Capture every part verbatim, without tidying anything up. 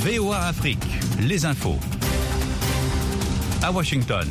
V O A Afrique, les infos. À Washington.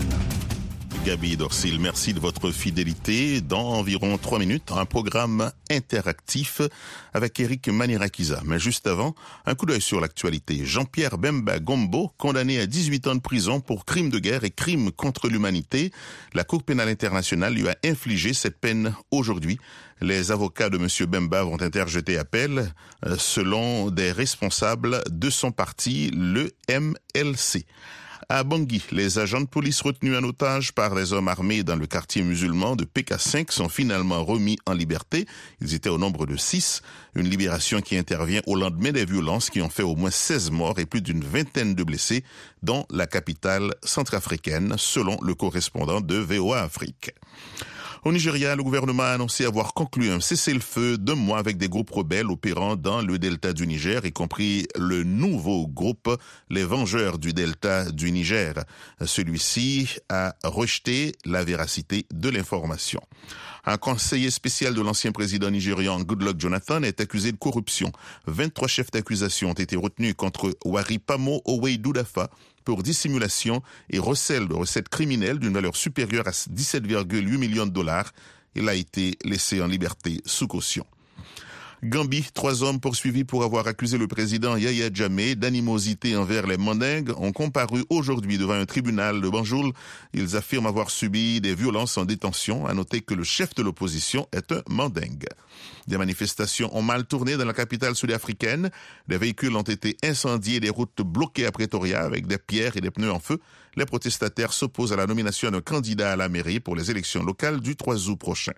Gabi Dorsil, merci de votre fidélité. Dans environ trois minutes, un programme interactif avec Eric Manirakiza. Mais juste avant, un coup d'œil sur l'actualité. Jean-Pierre Bemba Gombo, condamné à dix-huit ans de prison pour crimes de guerre et crimes contre l'humanité. La Cour pénale internationale lui a infligé cette peine aujourd'hui. Les avocats de M. Bemba vont interjeter appel euh, selon des responsables de son parti, le M L C. À Bangui, les agents de police retenus en otage par les hommes armés dans le quartier musulman de P K cinq sont finalement remis en liberté. Ils étaient au nombre de six. Une libération qui intervient au lendemain des violences qui ont fait au moins seize morts et plus d'une vingtaine de blessés dans la capitale centrafricaine, selon le correspondant de V O A Afrique. Au Nigeria, le gouvernement a annoncé avoir conclu un cessez-le-feu d'un mois avec des groupes rebelles opérant dans le delta du Niger, y compris le nouveau groupe Les Vengeurs du delta du Niger. Celui-ci a rejeté la véracité de l'information. Un conseiller spécial de l'ancien président nigérian Goodluck Jonathan est accusé de corruption. vingt-trois chefs d'accusation ont été retenus contre Waripamo Oweidudafa pour dissimulation et recel de recettes criminelles d'une valeur supérieure à dix-sept virgule huit millions de dollars. Il a été laissé en liberté sous caution. Gambie, trois hommes poursuivis pour avoir accusé le président Yahya Jammeh d'animosité envers les Mandingues ont comparu aujourd'hui devant un tribunal de Banjul. Ils affirment avoir subi des violences en détention. À noter que le chef de l'opposition est un Mandingue. Des manifestations ont mal tourné dans la capitale sud-africaine. Des véhicules ont été incendiés et des routes bloquées à Pretoria avec des pierres et des pneus en feu. Les protestataires s'opposent à la nomination d'un candidat à la mairie pour les élections locales du trois août prochain.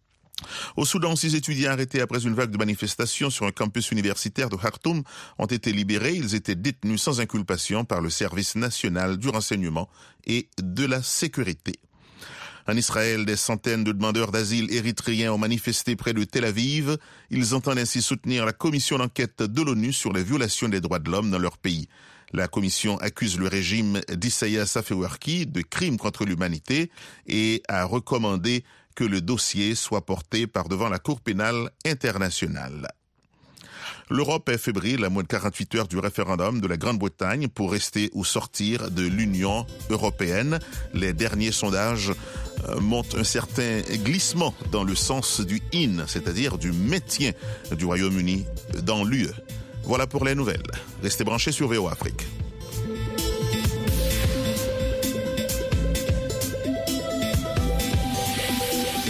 Au Soudan, six étudiants arrêtés après une vague de manifestations sur un campus universitaire de Khartoum ont été libérés. Ils étaient détenus sans inculpation par le service national du renseignement et de la sécurité. En Israël, des centaines de demandeurs d'asile érythréens ont manifesté près de Tel Aviv. Ils entendent ainsi soutenir la commission d'enquête de l'ONU sur les violations des droits de l'homme dans leur pays. La commission accuse le régime d'Issaïas Afewerki de crimes contre l'humanité et a recommandé que le dossier soit porté par devant la Cour pénale internationale. L'Europe est fébrile à moins de quarante-huit heures du référendum de la Grande-Bretagne pour rester ou sortir de l'Union européenne. Les derniers sondages montrent un certain glissement dans le sens du in, c'est-à-dire du maintien du Royaume-Uni dans l'U E. Voilà pour les nouvelles. Restez branchés sur V O A Afrique.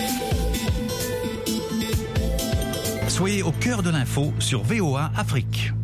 Soyez au cœur de l'info sur V O A Afrique.